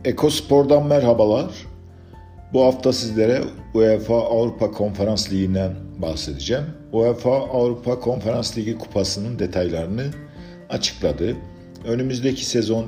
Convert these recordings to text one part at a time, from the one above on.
Ekospor'dan merhabalar. Bu hafta sizlere UEFA Avrupa Konferans Ligi'nden bahsedeceğim. UEFA Avrupa Konferans Ligi kupasının detaylarını açıkladı. Önümüzdeki sezon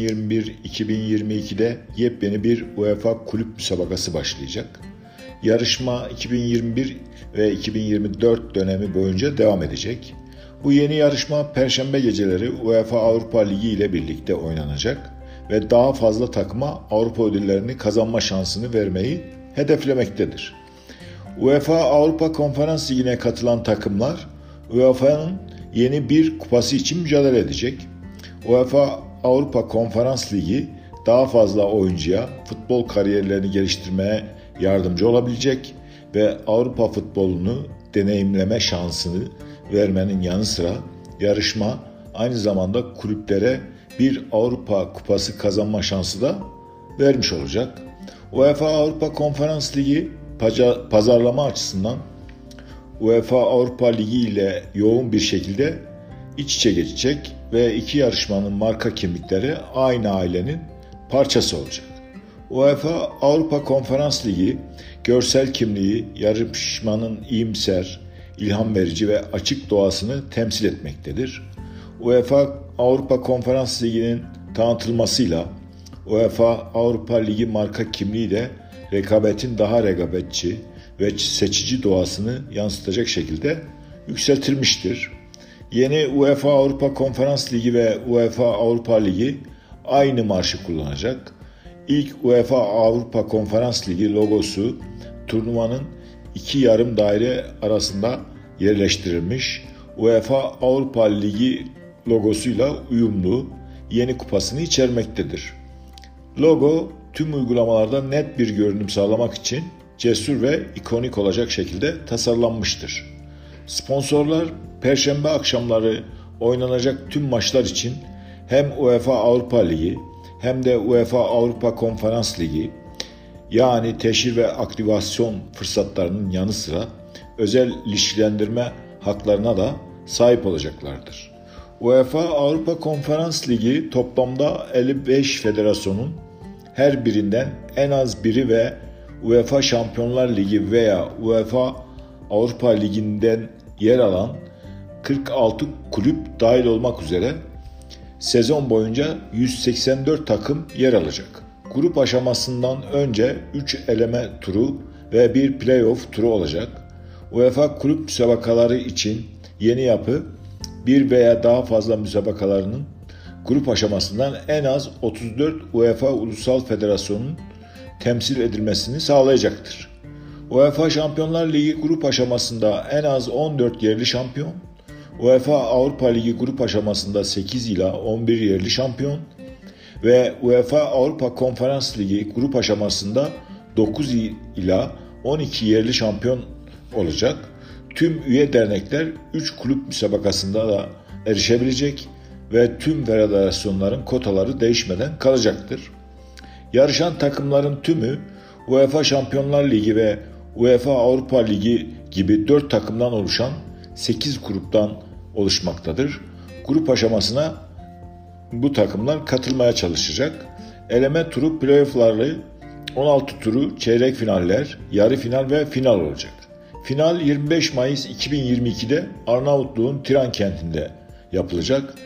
2021-2022'de yepyeni bir UEFA kulüp müsabakası başlayacak. Yarışma 2021 ve 2024 dönemi boyunca devam edecek. Bu yeni yarışma Perşembe geceleri UEFA Avrupa Ligi ile birlikte oynanacak ve daha fazla takıma Avrupa ödüllerini kazanma şansını vermeyi hedeflemektedir. UEFA Avrupa Konferans Ligi'ne katılan takımlar UEFA'nın yeni bir kupası için mücadele edecek. UEFA Avrupa Konferans Ligi daha fazla oyuncuya futbol kariyerlerini geliştirmeye yardımcı olabilecek ve Avrupa futbolunu deneyimleme şansını vermenin yanı sıra yarışma aynı zamanda kulüplere bir Avrupa kupası kazanma şansı da vermiş olacak. UEFA Avrupa Konferans Ligi pazarlama açısından UEFA Avrupa Ligi ile yoğun bir şekilde iç içe geçecek ve iki yarışmanın marka kimlikleri aynı ailenin parçası olacak. UEFA Avrupa Konferans Ligi görsel kimliği yarışmanın iyimser, ilham verici ve açık doğasını temsil etmektedir. UEFA Avrupa Konferans Ligi'nin tanıtılmasıyla UEFA Avrupa Ligi marka kimliği de rekabetin daha rekabetçi ve seçici doğasını yansıtacak şekilde yükseltilmiştir. Yeni UEFA Avrupa Konferans Ligi ve UEFA Avrupa Ligi aynı marşı kullanacak. İlk UEFA Avrupa Konferans Ligi logosu turnuvanın iki yarım daire arasında yerleştirilmiş. UEFA Avrupa Ligi logosuyla uyumlu yeni kupasını içermektedir. Logo tüm uygulamalarda net bir görünüm sağlamak için cesur ve ikonik olacak şekilde tasarlanmıştır. Sponsorlar Perşembe akşamları oynanacak tüm maçlar için hem UEFA Avrupa Ligi hem de UEFA Avrupa Konferans Ligi yani teşhir ve aktivasyon fırsatlarının yanı sıra özel ilişkilendirme haklarına da sahip olacaklardır. UEFA Avrupa Konferans Ligi toplamda 55 federasyonun her birinden en az biri ve UEFA Şampiyonlar Ligi veya UEFA Avrupa Ligi'nden yer alan 46 kulüp dahil olmak üzere sezon boyunca 184 takım yer alacak. Grup aşamasından önce 3 eleme turu ve bir play-off turu olacak. UEFA kulüp müsabakaları için yeni yapı bir veya daha fazla müsabakalarının grup aşamasından en az 34 UEFA Ulusal Federasyonu'nun temsil edilmesini sağlayacaktır. UEFA Şampiyonlar Ligi grup aşamasında en az 14 yerli şampiyon, UEFA Avrupa Ligi grup aşamasında 8 ila 11 yerli şampiyon ve UEFA Avrupa Konferans Ligi grup aşamasında 9 ila 12 yerli şampiyon olacak. Tüm üye dernekler 3 kulüp müsabakasında da erişebilecek ve tüm federasyonların kotaları değişmeden kalacaktır. Yarışan takımların tümü UEFA Şampiyonlar Ligi ve UEFA Avrupa Ligi gibi 4 takımdan oluşan 8 gruptan oluşmaktadır. Grup aşamasına bu takımlar katılmaya çalışacak. Eleme turu, playoff'ları, 16 turu, çeyrek finaller, yarı final ve final olacak. Final 25 Mayıs 2022'de Arnavutluğun Tiran kentinde yapılacak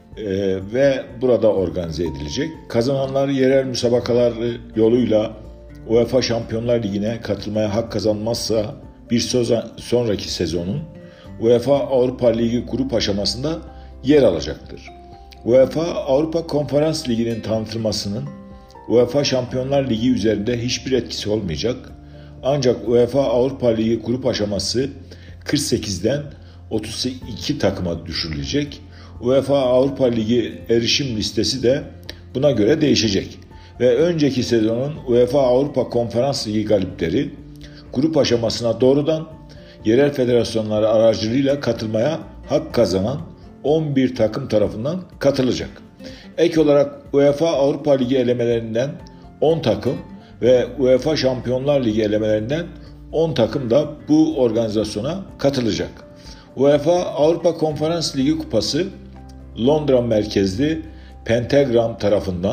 ve burada organize edilecek. Kazananlar yerel müsabakaları yoluyla UEFA Şampiyonlar Ligi'ne katılmaya hak kazanmazsa bir sonraki sezonun UEFA Avrupa Ligi grup aşamasında yer alacaktır. UEFA Avrupa Konferans Ligi'nin tanıtılmasının UEFA Şampiyonlar Ligi üzerinde hiçbir etkisi olmayacak. Ancak UEFA Avrupa Ligi grup aşaması 48'den 32 takıma düşürülecek. UEFA Avrupa Ligi erişim listesi de buna göre değişecek. Ve önceki sezonun UEFA Avrupa Konferans Ligi galipleri grup aşamasına doğrudan yerel federasyonları aracılığıyla katılmaya hak kazanan 11 takım tarafından katılacak. Ek olarak UEFA Avrupa Ligi elemelerinden 10 takım ve UEFA Şampiyonlar Ligi elemelerinden 10 takım da bu organizasyona katılacak. UEFA Avrupa Konferans Ligi Kupası Londra merkezli Pentagram tarafından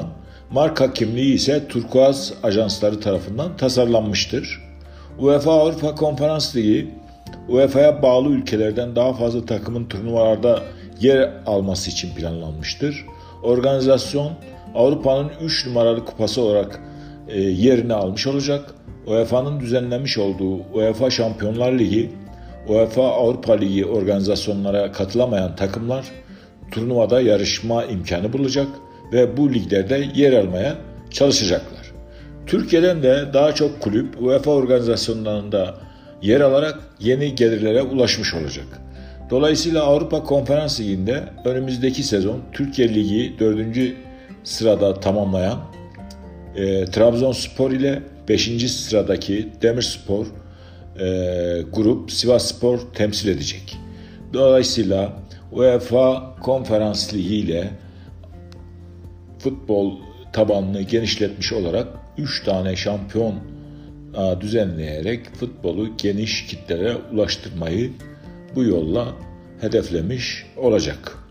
Marka kimliği ise turkuaz ajansları tarafından tasarlanmıştır. UEFA Avrupa Konferans Ligi, UEFA'ya bağlı ülkelerden daha fazla takımın turnuvalarda yer alması için planlanmıştır. Organizasyon Avrupa'nın 3 numaralı kupası olarak yerini almış olacak. UEFA'nın düzenlemiş olduğu UEFA Şampiyonlar Ligi, UEFA Avrupa Ligi organizasyonlara katılamayan takımlar turnuvada yarışma imkanı bulacak ve bu liglerde yer almaya çalışacaklar. Türkiye'den de daha çok kulüp UEFA organizasyonlarında yer alarak yeni gelirlere ulaşmış olacak. Dolayısıyla Avrupa Konferans Ligi'nde önümüzdeki sezon Türkiye Ligi 4. sırada tamamlayan Trabzonspor ile 5. sıradaki Demirspor grup Sivasspor temsil edecek. Dolayısıyla UEFA Konferans Ligi ile futbol tabanını genişletmiş olarak 3 tane şampiyon düzenleyerek futbolu geniş kitlere ulaştırmayı bu yolla hedeflemiş olacak.